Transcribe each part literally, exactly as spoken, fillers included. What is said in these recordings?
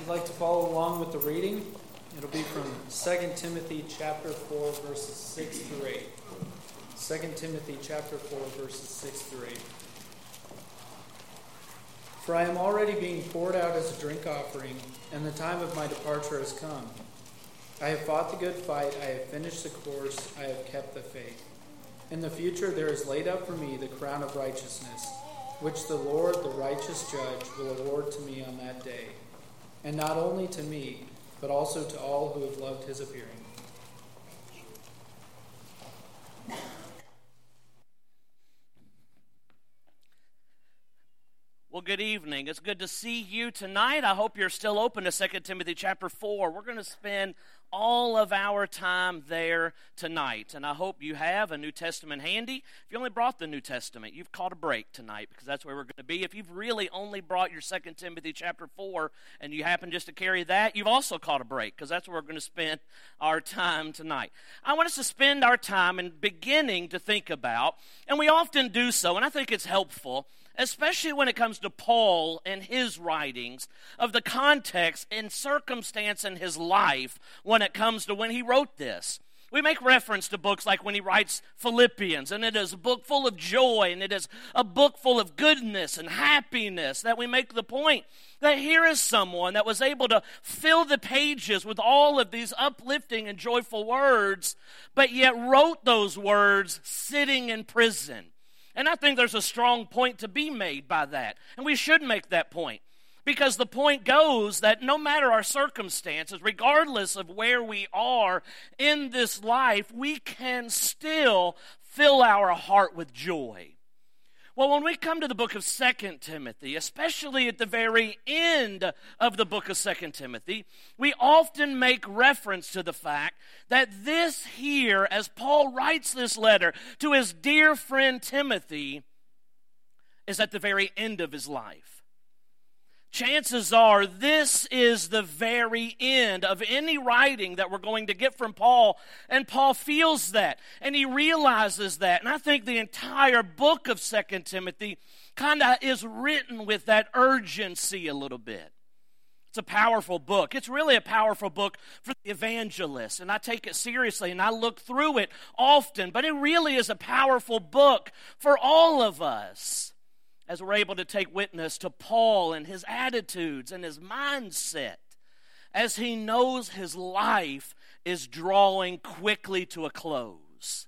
you'd like to follow along with the reading, it'll be from Second Timothy chapter four, verses six through eight. Second Timothy chapter four, verses six through eight. For I am already being poured out as a drink offering, and the time of my departure has come. I have fought the good fight, I have finished the course, I have kept the faith. In the future there is laid up for me the crown of righteousness, which the Lord, the righteous judge, will award to me on that day. And not only to me, but also to all who have loved his appearing. Well, good evening. It's good to see you tonight. I hope you're still open to Second Timothy chapter four. We're going to spend all of our time there tonight. And I hope you have a New Testament handy. If you only brought the New Testament, you've caught a break tonight because that's where we're going to be. If you've really only brought your Second Timothy chapter four and you happen just to carry that, you've also caught a break because that's where we're going to spend our time tonight. I want us to spend our time in beginning to think about, and we often do so, and I think it's helpful, especially when it comes to Paul and his writings, of the context and circumstance in his life when it comes to when he wrote this. We make reference to books like when he writes Philippians, and it is a book full of joy, and it is a book full of goodness and happiness, that we make the point that here is someone that was able to fill the pages with all of these uplifting and joyful words, but yet wrote those words sitting in prison. And I think there's a strong point to be made by that. And we should make that point. Because the point goes that no matter our circumstances, regardless of where we are in this life, we can still fill our heart with joy. Well, when we come to the book of Second Timothy, especially at the very end of the book of Second Timothy, we often make reference to the fact that this here, as Paul writes this letter to his dear friend Timothy, is at the very end of his life. Chances are this is the very end of any writing that we're going to get from Paul, and Paul feels that, and he realizes that. And I think the entire book of Second Timothy kind of is written with that urgency a little bit. It's a powerful book. It's really a powerful book for the evangelist, and I take it seriously, and I look through it often, but it really is a powerful book for all of us, as we're able to take witness to Paul and his attitudes and his mindset as he knows his life is drawing quickly to a close.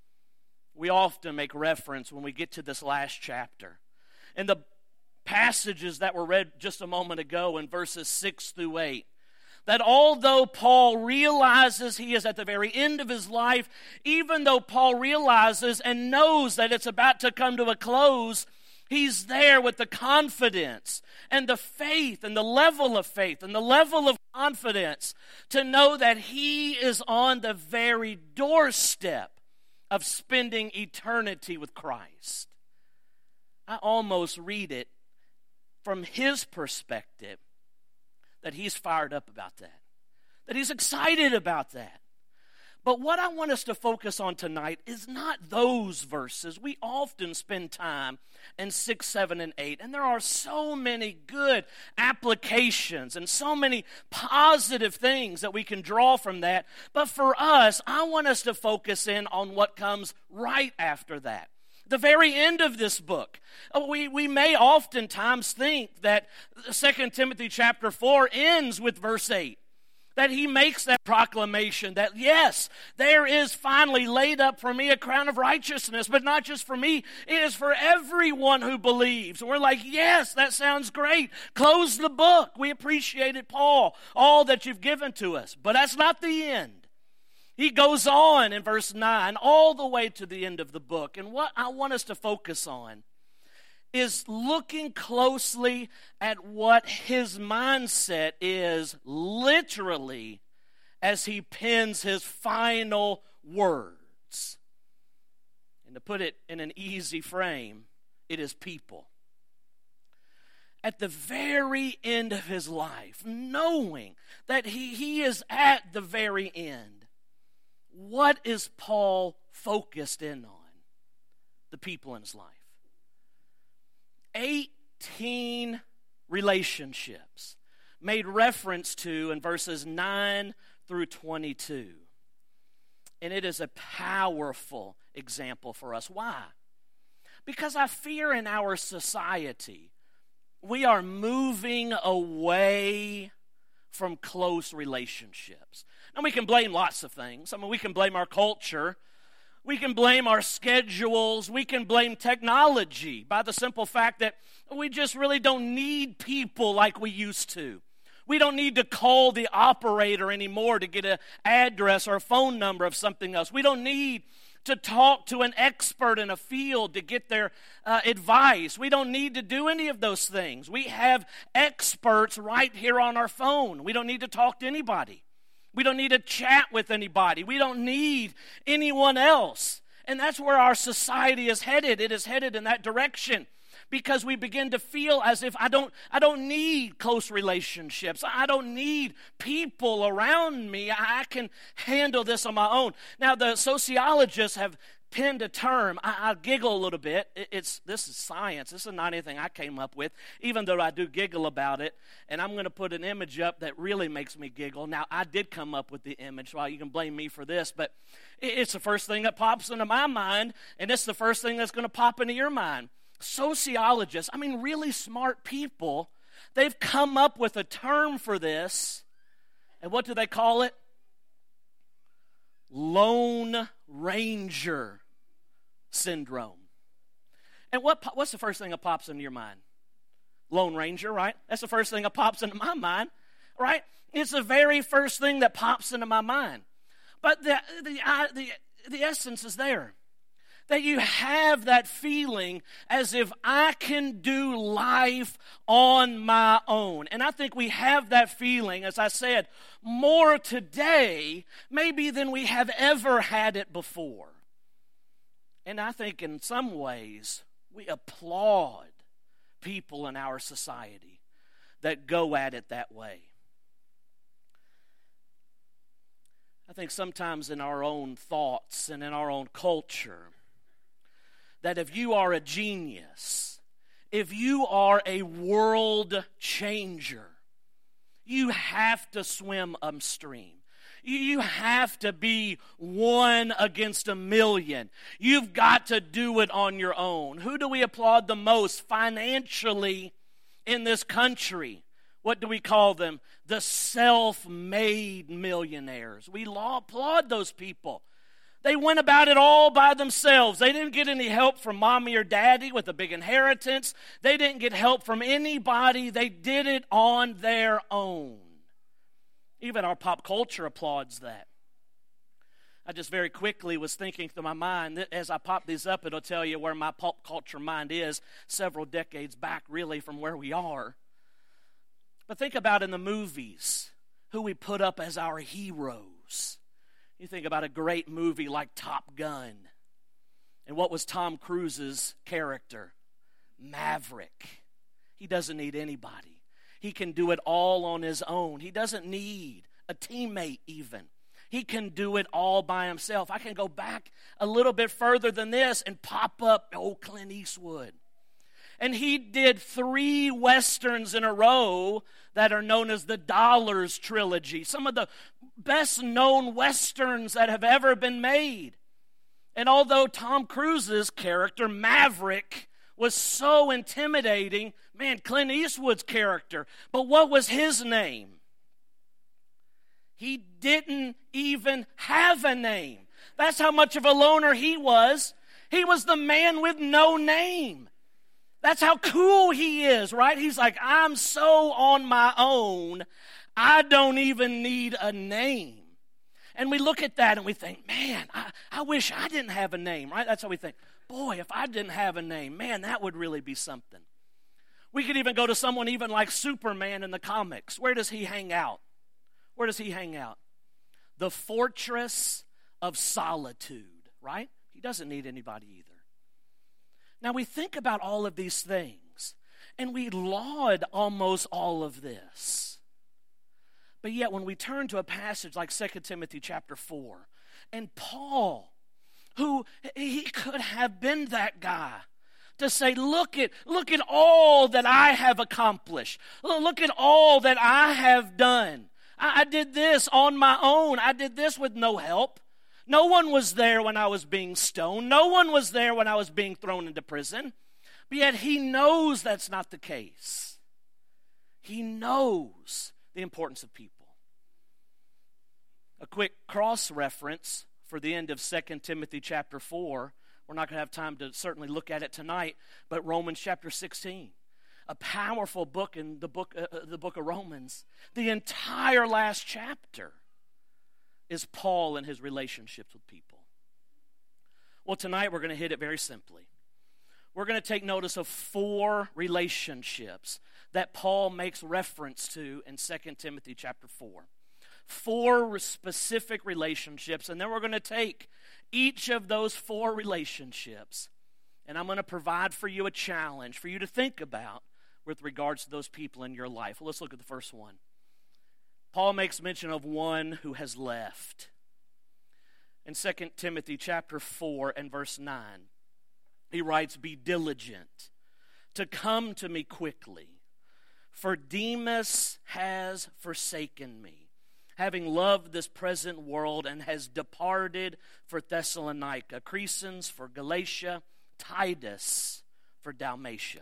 We often make reference when we get to this last chapter. In the passages that were read just a moment ago in verses six through eight, that although Paul realizes he is at the very end of his life, even though Paul realizes and knows that it's about to come to a close, he's there with the confidence and the faith and the level of faith and the level of confidence to know that he is on the very doorstep of spending eternity with Christ. I almost read it from his perspective that he's fired up about that, that he's excited about that. But what I want us to focus on tonight is not those verses. We often spend time in six, seven, and eight, and there are so many good applications and so many positive things that we can draw from that. But for us, I want us to focus in on what comes right after that. The very end of this book. We, we may oftentimes think that Second Timothy chapter four ends with verse eight. That he makes that proclamation that, yes, there is finally laid up for me a crown of righteousness, but not just for me, it is for everyone who believes. And we're like, yes, that sounds great. Close the book. We appreciate it, Paul, all that you've given to us. But that's not the end. He goes on in verse nine all the way to the end of the book. And what I want us to focus on is looking closely at what his mindset is literally as he pens his final words. And to put it in an easy frame, it is people. At the very end of his life, knowing that he, he is at the very end, what is Paul focused in on? The people in his life. eighteen relationships made reference to in verses nine through twenty-two. And it is a powerful example for us. Why? Because I fear in our society, we are moving away from close relationships. Now, we can blame lots of things. I mean, we can blame our culture. We can blame our schedules. We can blame technology by the simple fact that we just really don't need people like we used to. We don't need to call the operator anymore to get an address or a phone number of something else. We don't need to talk to an expert in a field to get their uh, advice. We don't need to do any of those things. We have experts right here on our phone. We don't need to talk to anybody. We don't need to chat with anybody. We don't need anyone else. And that's where our society is headed. It is headed in that direction. Because we begin to feel as if I don't, I don't need close relationships. I don't need people around me. I can handle this on my own. Now, the sociologists have penned a term. I, I giggle a little bit. It, it's This is science. This is not anything I came up with, even though I do giggle about it. And I'm going to put an image up that really makes me giggle. Now, I did come up with the image. Well, you can blame me for this, but it, it's the first thing that pops into my mind, and it's the first thing that's going to pop into your mind. Sociologists, I mean really smart people, they've come up with a term for this. And what do they call it? Lone Ranger syndrome. And what what's the first thing that pops into your mind? Lone Ranger, right? That's the first thing that pops into my mind, right? It's the very first thing that pops into my mind. But the the uh, the, the essence is there. That you have that feeling as if I can do life on my own. And I think we have that feeling, as I said, more today maybe than we have ever had it before. And I think in some ways we applaud people in our society that go at it that way. I think sometimes in our own thoughts and in our own culture, that if you are a genius, if you are a world changer, you have to swim upstream. You have to be one against a million. You've got to do it on your own. Who do we applaud the most financially in this country? What do we call them? The self-made millionaires. We applaud those people. They went about it all by themselves. They didn't get any help from mommy or daddy with a big inheritance. They didn't get help from anybody. They did it on their own. Even our pop culture applauds that. I just very quickly was thinking through my mind, that as I pop these up, it'll tell you where my pop culture mind is several decades back, really, from where we are. But think about in the movies, who we put up as our heroes. You think about a great movie like Top Gun. And what was Tom Cruise's character? Maverick. He doesn't need anybody. He can do it all on his own. He doesn't need a teammate even. He can do it all by himself. I can go back a little bit further than this and pop up old Clint Eastwood. And he did three Westerns in a row that are known as the Dollars Trilogy. Some of the best-known Westerns that have ever been made. And although Tom Cruise's character, Maverick, was so intimidating, man, Clint Eastwood's character, but what was his name? He didn't even have a name. That's how much of a loner he was. He was the man with no name. That's how cool he is, right? He's like, I'm so on my own, I don't even need a name. And we look at that and we think, man, I, I wish I didn't have a name, right? That's how we think. Boy, if I didn't have a name, man, that would really be something. We could even go to someone even like Superman in the comics. Where does he hang out? Where does he hang out? The fortress of solitude, right? He doesn't need anybody either. Now we think about all of these things, and we laud almost all of this. But yet when we turn to a passage like Second Timothy chapter four, and Paul, who he could have been that guy to say, look at, look at all that I have accomplished. Look at all that I have done. I, I did this on my own. I did this with no help. No one was there when I was being stoned. No one was there when I was being thrown into prison. But yet he knows that's not the case. He knows the importance of people. A quick cross-reference for the end of Second Timothy chapter four. We're not going to have time to certainly look at it tonight, but Romans chapter sixteen. A powerful book in the book, uh, the book of Romans. The entire last chapter is Paul and his relationships with people. Well, tonight we're going to hit it very simply. We're going to take notice of four relationships that Paul makes reference to in Second Timothy chapter four. Four specific relationships, and then we're going to take each of those four relationships, and I'm going to provide for you a challenge for you to think about with regards to those people in your life. Well, let's look at the first one. Paul makes mention of one who has left. In Second Timothy chapter four and verse nine, he writes, "Be diligent to come to me quickly, for Demas has forsaken me, having loved this present world, and has departed for Thessalonica, Crescens for Galatia, Titus for Dalmatia."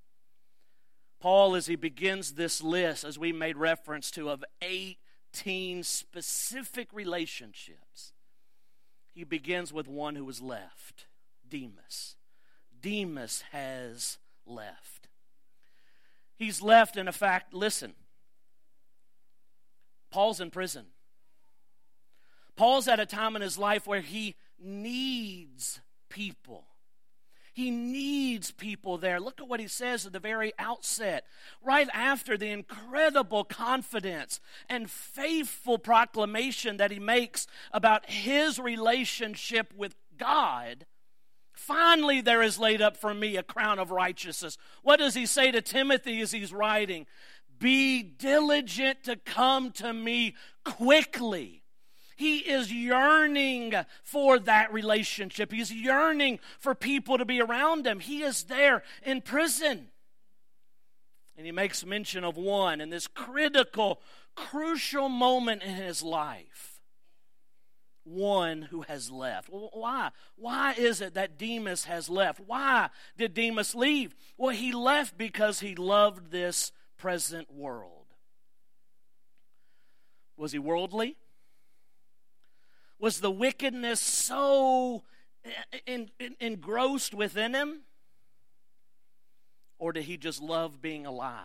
Paul, as he begins this list, as we made reference to, of eighteen specific relationships, he begins with one who was left, Demas. Demas has left. He's left, in fact, listen, Paul's in prison. Paul's at a time in his life where he needs people. He needs people there. Look at what he says at the very outset. Right after the incredible confidence and faithful proclamation that he makes about his relationship with God, finally there is laid up for me a crown of righteousness. What does he say to Timothy as he's writing? Be diligent to come to me quickly. He is yearning for that relationship. He's yearning for people to be around him. He is there in prison. And he makes mention of one in this critical, crucial moment in his life. One who has left. Well, why? Why is it that Demas has left? Why did Demas leave? Well, he left because he loved this present world. Was he worldly? Was the wickedness so in, in, engrossed within him? Or did he just love being alive?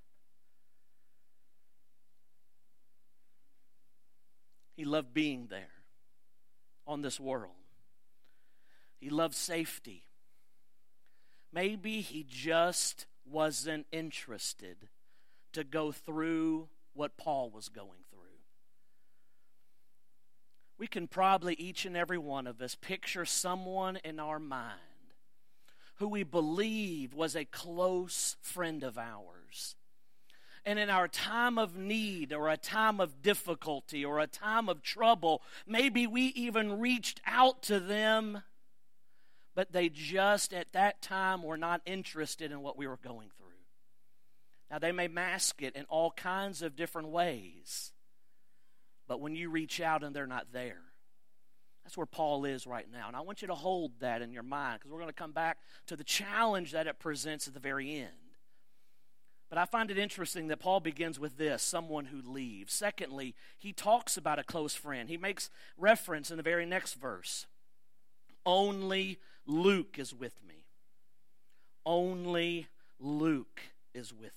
He loved being there on this world. He loved safety. Maybe he just wasn't interested to go through what Paul was going through. We can probably, each and every one of us, picture someone in our mind who we believe was a close friend of ours. And in our time of need or a time of difficulty or a time of trouble, maybe we even reached out to them, but they just at that time were not interested in what we were going through. Now, they may mask it in all kinds of different ways. But when you reach out and they're not there, that's where Paul is right now. And I want you to hold that in your mind, because we're going to come back to the challenge that it presents at the very end. But I find it interesting that Paul begins with this, someone who leaves. Secondly, he talks about a close friend. He makes reference in the very next verse. Only Luke is with me. Only Luke is with me.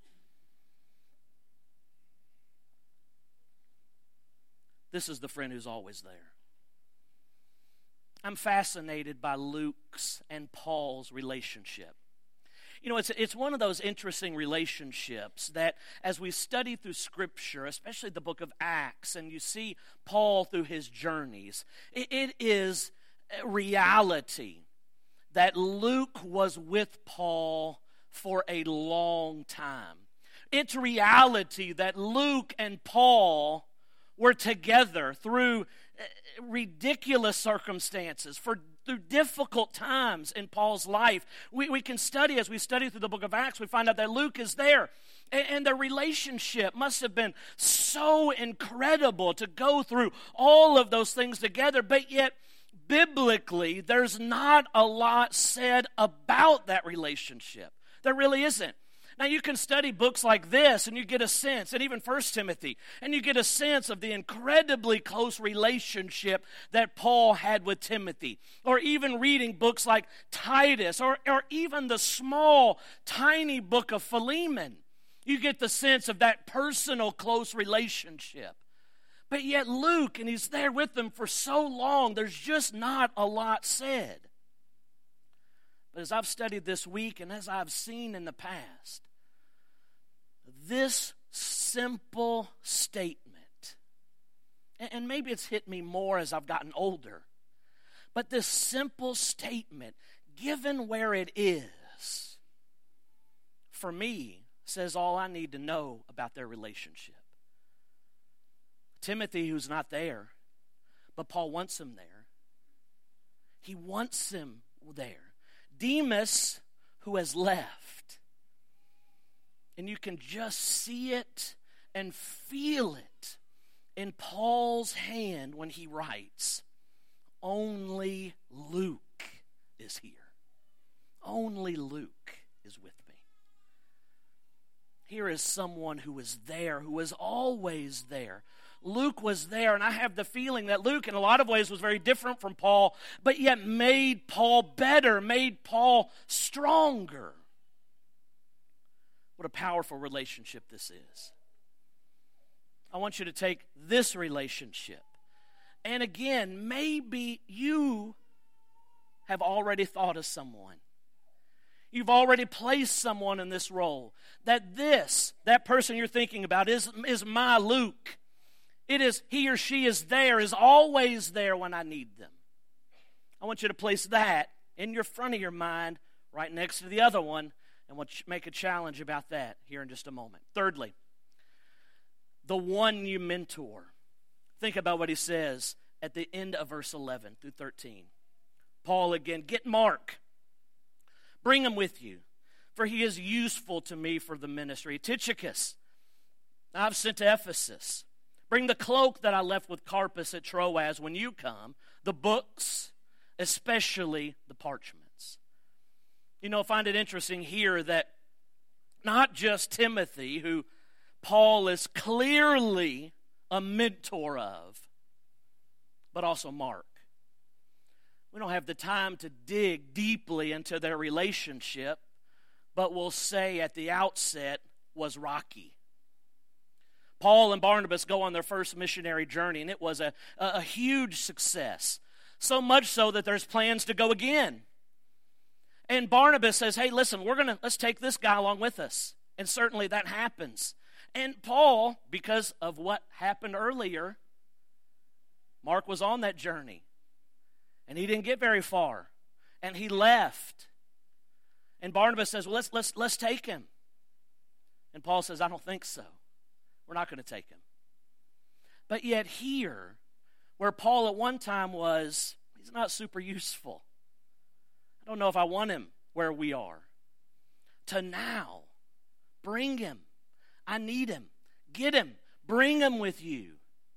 This is the friend who's always there. I'm fascinated by Luke's and Paul's relationship. You know, it's it's one of those interesting relationships that as we study through Scripture, especially the book of Acts, and you see Paul through his journeys, it, it is a reality that Luke was with Paul for a long time. It's reality that Luke and Paul were together through ridiculous circumstances, for through difficult times in Paul's life. We, we can study, as we study through the book of Acts, we find out that Luke is there. And, and their relationship must have been so incredible to go through all of those things together. But yet, biblically, there's not a lot said about that relationship. There really isn't. Now, you can study books like this, and you get a sense, and even First Timothy, and you get a sense of the incredibly close relationship that Paul had with Timothy. Or even reading books like Titus, or, or even the small, tiny book of Philemon. You get the sense of that personal, close relationship. But yet Luke, and he's there with them for so long, there's just not a lot said. But as I've studied this week, and as I've seen in the past, this simple statement, and maybe it's hit me more as I've gotten older, but this simple statement, given where it is, for me, says all I need to know about their relationship. Timothy, who's not there, but Paul wants him there. He wants him there. Demas, who has left. And you can just see it and feel it in Paul's hand when he writes, only Luke is here. Only Luke is with me. Here is someone who is there, who is always there. Luke was there, and I have the feeling that Luke in a lot of ways was very different from Paul, but yet made Paul better, made Paul stronger. What a powerful relationship this is. I want you to take this relationship, and again, maybe you have already thought of someone. You've already placed someone in this role. That this, that person you're thinking about is, is my Luke. It is, he or she is there, is always there when I need them. I want you to place that in your front of your mind right next to the other one, and we'll make a challenge about that here in just a moment. Thirdly, the one you mentor. Think about what he says at the end of verse eleven through thirteen. Paul again, get Mark. Bring him with you, for he is useful to me for the ministry. Tychicus, I've sent to Ephesus. Bring the cloak that I left with Carpus at Troas when you come, the books, especially the parchments. You know, I find it interesting here that not just Timothy, who Paul is clearly a mentor of, but also Mark. We don't have the time to dig deeply into their relationship, but we'll say at the outset was rocky. Paul and Barnabas go on their first missionary journey, and it was a, a, a huge success. So much so that there's plans to go again. And Barnabas says, hey, listen, we're gonna let's take this guy along with us. And certainly that happens. And Paul, because of what happened earlier, Mark was on that journey. And he didn't get very far. And he left. And Barnabas says, well, let's let's let's take him. And Paul says, I don't think so. We're not going to take him. But yet here, where Paul at one time was, he's not super useful. I don't know if I want him where we are. To now, bring him. I need him. Get him. Bring him with you.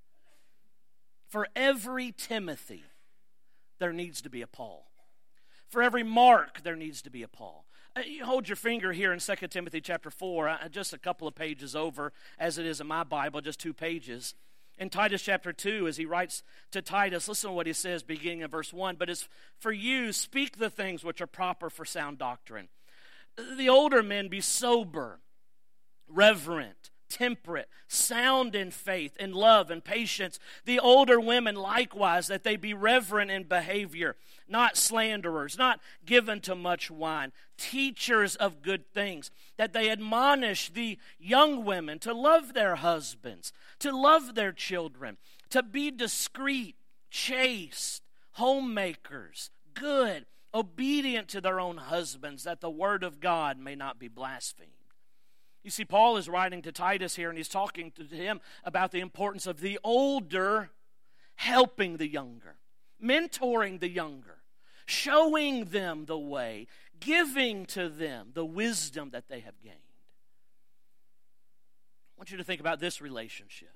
For every Timothy, there needs to be a Paul. For every Mark, there needs to be a Paul. Uh, you hold your finger here in Second Timothy chapter four, uh, just a couple of pages over, as it is in my Bible, just two pages. In Titus chapter two, as he writes to Titus, listen to what he says beginning in verse one. But as for you, speak the things which are proper for sound doctrine. The older men be sober, reverent, temperate, sound in faith, in love, and patience. The older women likewise, that they be reverent in behavior, not slanderers, not given to much wine, teachers of good things, that they admonish the young women to love their husbands, to love their children, to be discreet, chaste, homemakers, good, obedient to their own husbands, that the word of God may not be blasphemed. You see, Paul is writing to Titus here, and he's talking to him about the importance of the older helping the younger, mentoring the younger. showing them the way, giving to them the wisdom that they have gained. I want you to think about this relationship.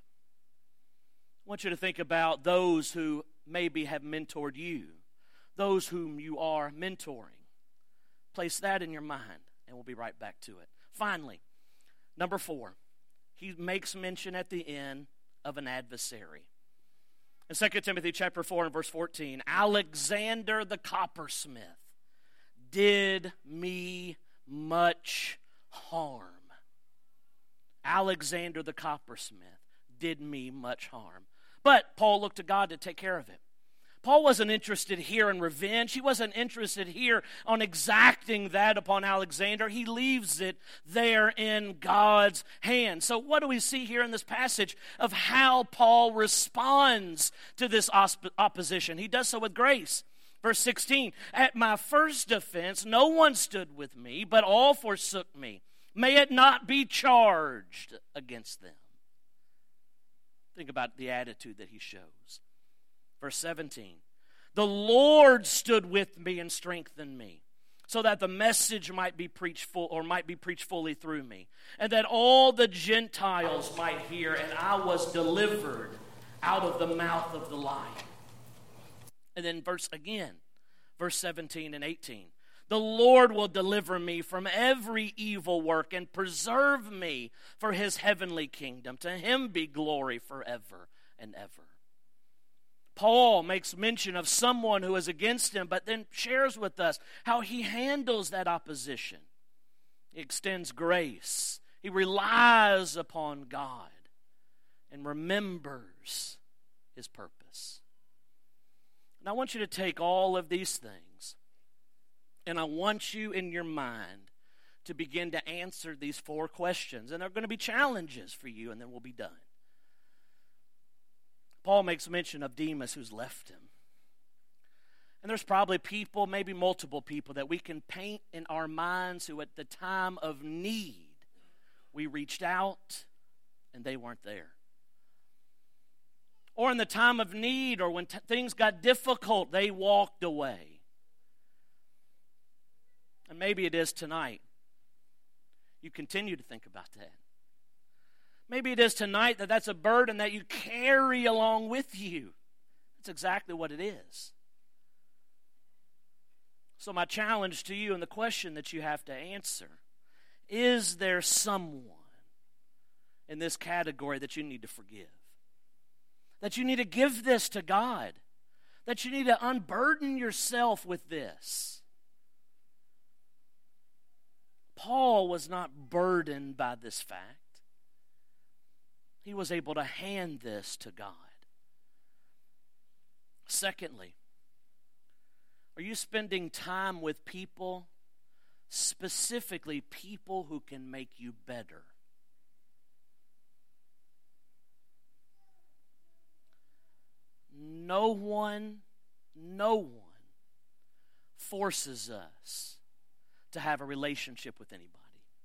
I want you to think about those who maybe have mentored you, those whom you are mentoring. Place that in your mind, and we'll be right back to it. Finally, number four, he makes mention at the end of an adversary. In Second Timothy chapter four and verse fourteen, Alexander the coppersmith did me much harm. Alexander the coppersmith did me much harm. But Paul looked to God to take care of it. Paul wasn't interested here in revenge. He wasn't interested here on exacting that upon Alexander. He leaves it there in God's hands. So what do we see here in this passage of how Paul responds to this opposition? He does so with grace. Verse sixteen, at my first offense, no one stood with me, but all forsook me. May it not be charged against them. Think about the attitude that he shows. Verse seventeen, the Lord stood with me and strengthened me, so that the message might be preached full, or might be preached fully through me, and that all the Gentiles might hear, and I was delivered out of the mouth of the lion. And then verse again, verse seventeen and eighteen. The Lord will deliver me from every evil work and preserve me for his heavenly kingdom. To him be glory forever and ever. Paul makes mention of someone who is against him, but then shares with us how he handles that opposition. He extends grace. He relies upon God and remembers his purpose. And I want you to take all of these things, and I want you in your mind to begin to answer these four questions. And they're going to be challenges for you, and then we'll be done. Paul makes mention of Demas who's left him. And there's probably people, maybe multiple people, that we can paint in our minds who at the time of need, we reached out and they weren't there. Or in the time of need, or when t- things got difficult, they walked away. And maybe it is tonight. You continue to think about that. Maybe it is tonight that that's a burden that you carry along with you. That's exactly what it is. So my challenge to you and the question that you have to answer, is there someone in this category that you need to forgive? That you need to give this to God? That you need to unburden yourself with this? Paul was not burdened by this fact. He was able to hand this to God. Secondly, are you spending time with people, specifically people who can make you better? No one, no one forces us to have a relationship with anybody.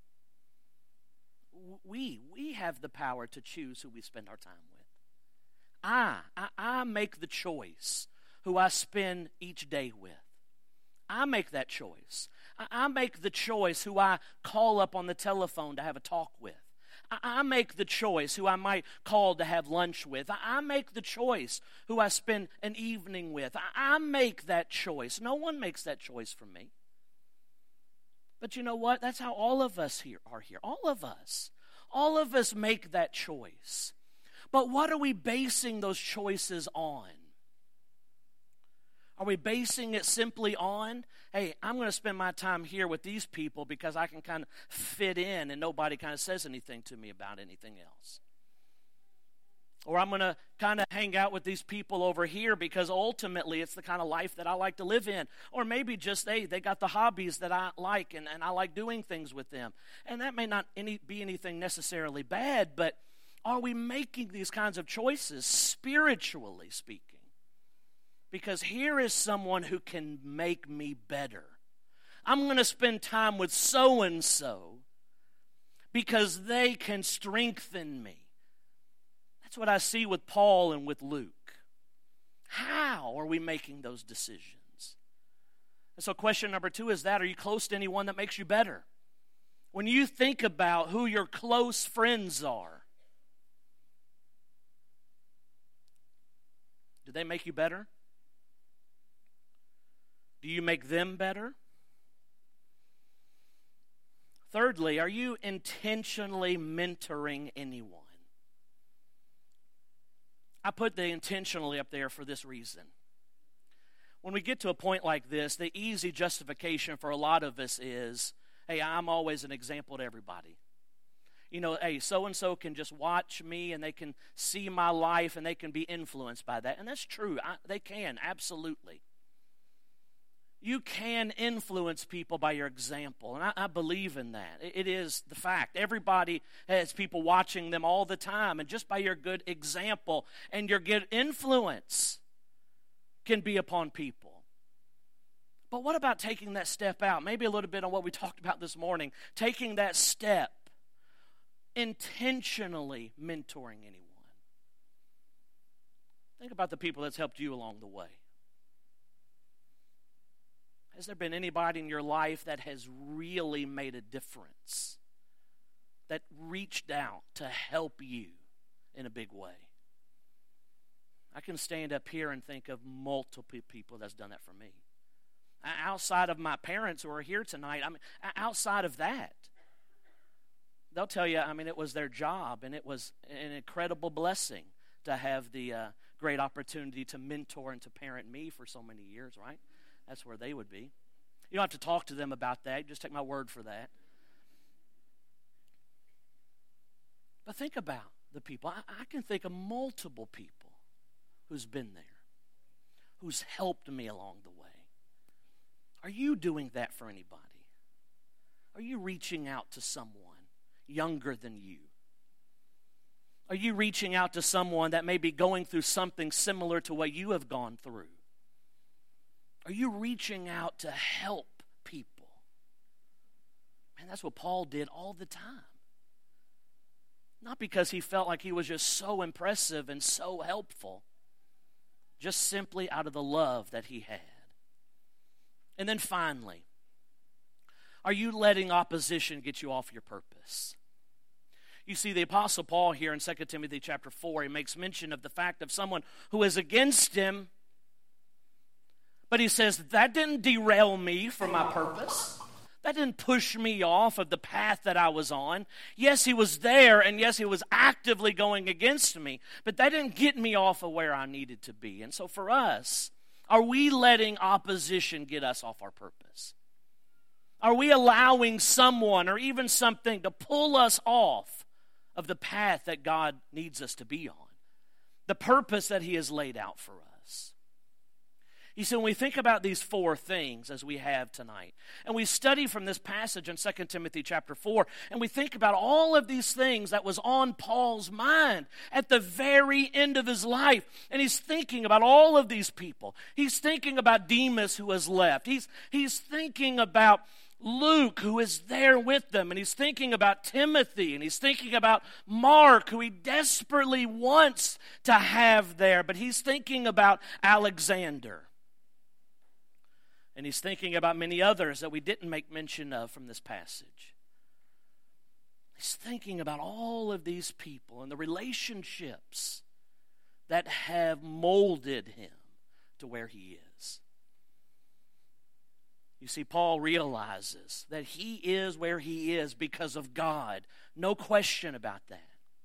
We, we have the power to choose who we spend our time with. I, I, I make the choice who I spend each day with. I make that choice. I, I make the choice who I call up on the telephone to have a talk with. I, I make the choice who I might call to have lunch with. I, I make the choice who I spend an evening with. I, I make that choice. No one makes that choice for me. But you know what? That's how all of us here are here. All of us. All of us make that choice. But what are we basing those choices on? Are we basing it simply on, hey, I'm going to spend my time here with these people because I can kind of fit in and nobody kind of says anything to me about anything else? Or I'm going to kind of hang out with these people over here because ultimately it's the kind of life that I like to live in. Or maybe just, hey, they got the hobbies that I like and, and I like doing things with them. And that may not any, be anything necessarily bad, but are we making these kinds of choices spiritually speaking? Because here is someone who can make me better. I'm going to spend time with so-and-so because they can strengthen me. That's what I see with Paul and with Luke. How are we making those decisions? And so question number two is that, are you close to anyone that makes you better? When you think about who your close friends are, do they make you better? Do you make them better? Thirdly, are you intentionally mentoring anyone? I put the intentionally up there for this reason. When we get to a point like this, the easy justification for a lot of us is, hey, I'm always an example to everybody. You know, hey, so-and-so can just watch me and they can see my life and they can be influenced by that. And that's true. I, they can, absolutely. You can influence people by your example, and I, I believe in that. It, it is the fact. Everybody has people watching them all the time, and just by your good example and your good influence can be upon people. But what about taking that step out? Maybe a little bit on what we talked about this morning. Taking that step, intentionally mentoring anyone. Think about the people that's helped you along the way. Has there been anybody in your life that has really made a difference, that reached out to help you in a big way? I can stand up here and think of multiple people that's done that for me. Outside of my parents who are here tonight, I mean, outside of that, they'll tell you, I mean, it was their job, and it was an incredible blessing to have the uh, great opportunity to mentor and to parent me for so many years, right? That's where they would be. You don't have to talk to them about that. Just take my word for that. But think about the people. I, I can think of multiple people who's been there, who's helped me along the way. Are you doing that for anybody? Are you reaching out to someone younger than you? Are you reaching out to someone that may be going through something similar to what you have gone through? Are you reaching out to help people? Man, that's what Paul did all the time. Not because he felt like he was just so impressive and so helpful, just simply out of the love that he had. And then finally, are you letting opposition get you off your purpose? You see, the Apostle Paul here in Second Timothy chapter four, he makes mention of the fact of someone who is against him. But he says, that didn't derail me from my purpose. That didn't push me off of the path that I was on. Yes, he was there, and yes, he was actively going against me. But that didn't get me off of where I needed to be. And so for us, are we letting opposition get us off our purpose? Are we allowing someone or even something to pull us off of the path that God needs us to be on? The purpose that he has laid out for us. You see, when we think about these four things as we have tonight, and we study from this passage in Second Timothy chapter four, and we think about all of these things that was on Paul's mind at the very end of his life, and he's thinking about all of these people. He's thinking about Demas who has left. He's, he's thinking about Luke, who is there with them, and he's thinking about Timothy, and he's thinking about Mark, who he desperately wants to have there, but he's thinking about Alexander. And he's thinking about many others that we didn't make mention of from this passage. He's thinking about all of these people and the relationships that have molded him to where he is. You see, Paul realizes that he is where he is because of God. No question about that.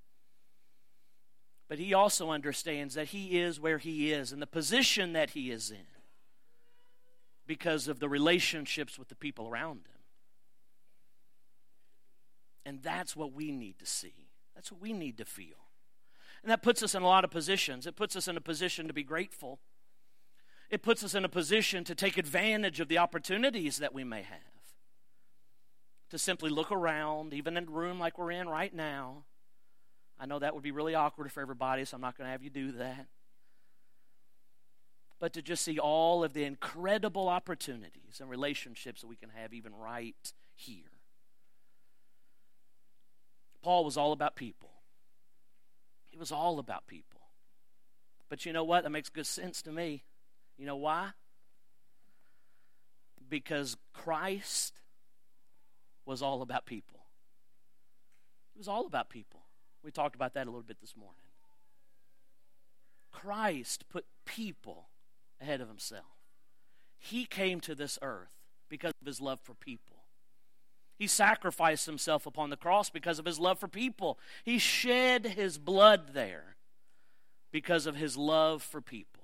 But he also understands that he is where he is and the position that he is in because of the relationships with the people around him. And that's what we need to see. That's what we need to feel. And that puts us in a lot of positions. It puts us in a position to be grateful. It puts us in a position to take advantage of the opportunities that we may have. To simply look around, even in a room like we're in right now. I know that would be really awkward for everybody, so I'm not going to have you do that. But to just see all of the incredible opportunities and relationships that we can have even right here. Paul was all about people. He was all about people. But you know what? That makes good sense to me. You know why? because Christ was all about people. It was all about people. We talked about that a little bit this morning. Christ put people ahead of himself. He came to this earth because of his love for people. He sacrificed himself upon the cross because of his love for people. He shed his blood there because of his love for people.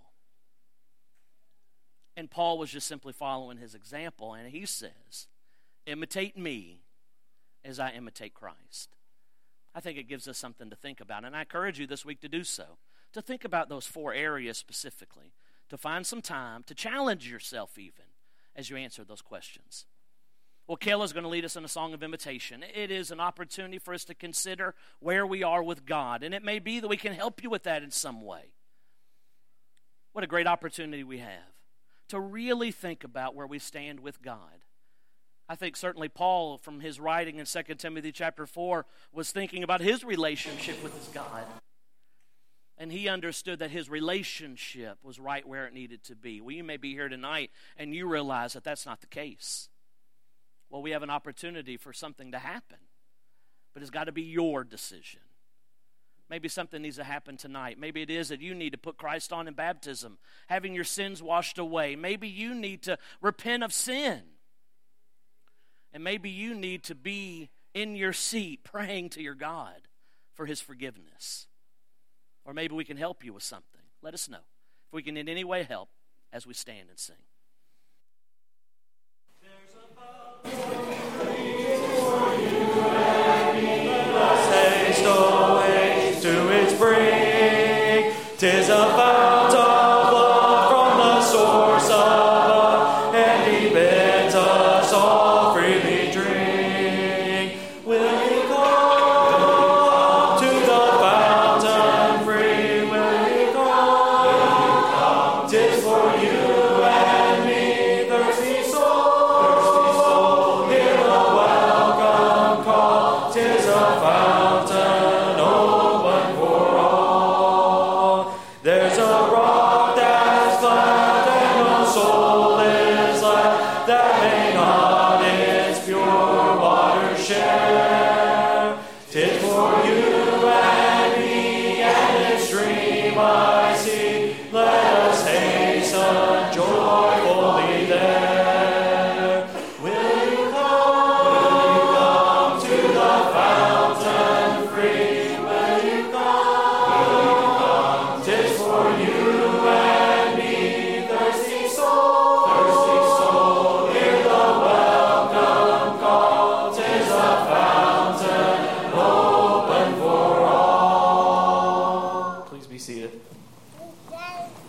And Paul was just simply following his example, and he says, imitate me as I imitate Christ. I think it gives us something to think about, and I encourage you this week to do so, to think about those four areas specifically, to find some time to challenge yourself even as you answer those questions. Well, Kayla's going to lead us in a song of invitation. It is an opportunity for us to consider where we are with God, and it may be that we can help you with that in some way. What a great opportunity we have to really think about where we stand with God. I think certainly Paul, from his writing in Second Timothy chapter four, was thinking about his relationship with his God. And he understood that his relationship was right where it needed to be. Well, you may be here tonight and you realize that that's not the case. Well, we have an opportunity for something to happen. But it's got to be your decision. Maybe something needs to happen tonight. Maybe it is that you need to put Christ on in baptism, having your sins washed away. Maybe you need to repent of sin. And maybe you need to be in your seat praying to your God for his forgiveness. Or maybe we can help you with something. Let us know if we can in any way help as we stand and sing. Taste away to its brink. 'Tis a fount of love from the source above, and he bids us all freely drink. Will you come to the fountain free? Will you come? 'Tis for you and me, thirsty soul. Hear the welcome call. 'Tis a fountain open for all. There's a rock that's flat and no soul is left that may not its pure water share. 'Tis for you and me, and its stream I see. Let us hasten joyfully there. Will you come? Will you come to the fountain free? Will you come? Will you come? 'Tis for you and me, thirsty soul. Thirsty soul, hear the welcome call. 'Tis a fountain open for all. Please be seated.